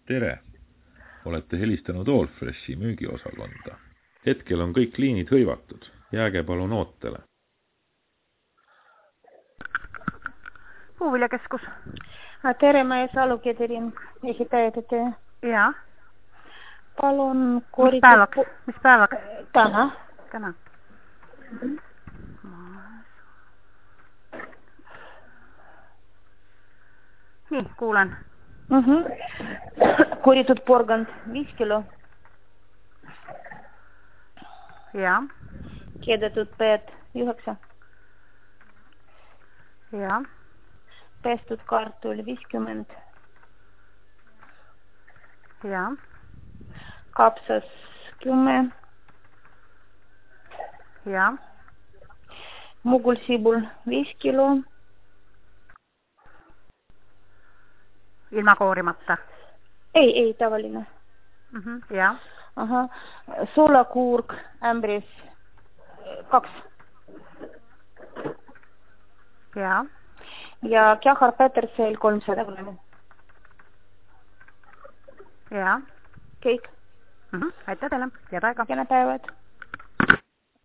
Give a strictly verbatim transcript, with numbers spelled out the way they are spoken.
Tere! Olete helistanud Allfreshi müügiosakonda. Hetkel on kõik liinid hõivatud. Jääge palun ootele. Puuviljakeskus. Tere, ma ei saa Ketering, ehitajate töö. Jaa. Palun Mis päevaks? Mis päevaks? Täna. Täna. Mm-hmm. Nii, kuulen. Mm-hmm. Koritud porgand, viis kilo. Jaa. Keedetud peed, üheksa. Jaa. Pestud kartul, viiskümmend. Jaa. Kapsas, kümme. Jaa. Mugulsibul, viis kilo. Ilma koorimata? Ei, ei, tavaline. Mm-hmm. Jaa. Aha. Sulakuurg, ämbris, kaks. Jaa. Ja Kjahar Petersel, kolmsada grammi. Jaa. Kõik. Mm-hmm. Aitäh teile. Head aega. Kena päevad.